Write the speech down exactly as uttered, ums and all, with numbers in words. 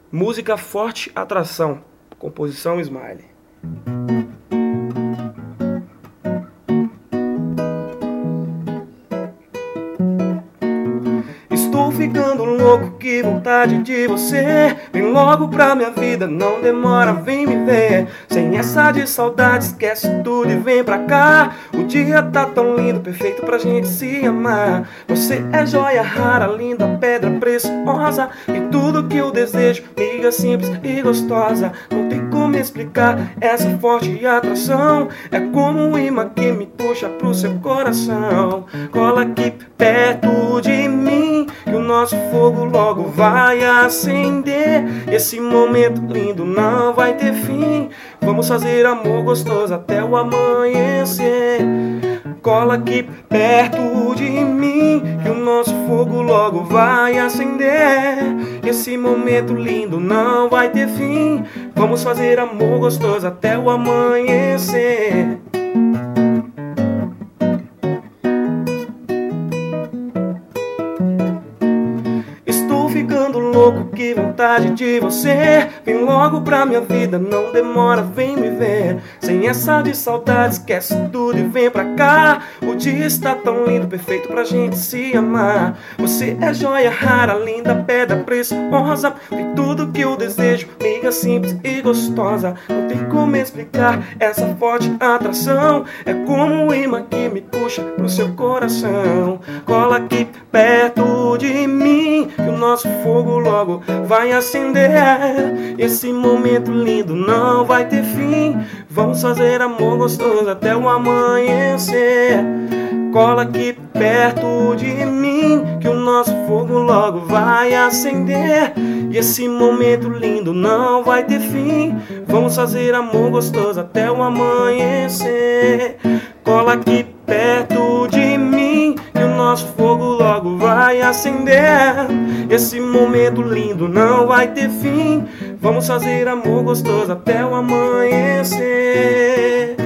Música Forte Atração, composição Smiley. Estou ficando louco, que vontade de você. Vem logo pra minha vida, não demora, vem me ver. Sem essa de saudade, esquece tudo e vem pra cá. O dia tá tão lindo, perfeito pra gente se amar. Você é joia rara, linda, pedra preciosa. E tudo que eu desejo, amiga simples e gostosa. Não tem como explicar essa forte atração. É como um imã que me puxa pro seu coração. Cola aqui perto de mim, que o nosso fogo logo vai acender. Esse momento lindo não vai ter fim. Vamos fazer amor gostoso até o amanhecer. Cola aqui perto de mim, que o nosso fogo logo vai acender. Esse momento lindo não vai ter fim. Vamos fazer amor gostoso até o amanhecer. Ficando louco, que vontade de você. Vem logo pra minha vida, não demora, vem me ver. Sem essa de saudade, esquece tudo e vem pra cá. O dia está tão lindo, perfeito pra gente se amar. Você é joia rara, linda, pedra preciosa. Tem tudo que eu desejo, amiga simples e gostosa. Não tem como explicar essa forte atração. É como um imã que me puxa pro seu coração. Cola aqui perto de mim, que o nosso fogo logo vai acender. Esse momento lindo não vai ter fim. Vamos fazer amor gostoso até o amanhecer. Cola aqui perto de mim, que o nosso fogo logo vai acender. E esse momento lindo não vai ter fim. Vamos fazer amor gostoso até o amanhecer. Cola aqui perto de mim, que o nosso fogo logo vai acender. Esse momento lindo não vai ter fim. Vamos fazer amor gostoso até o amanhecer.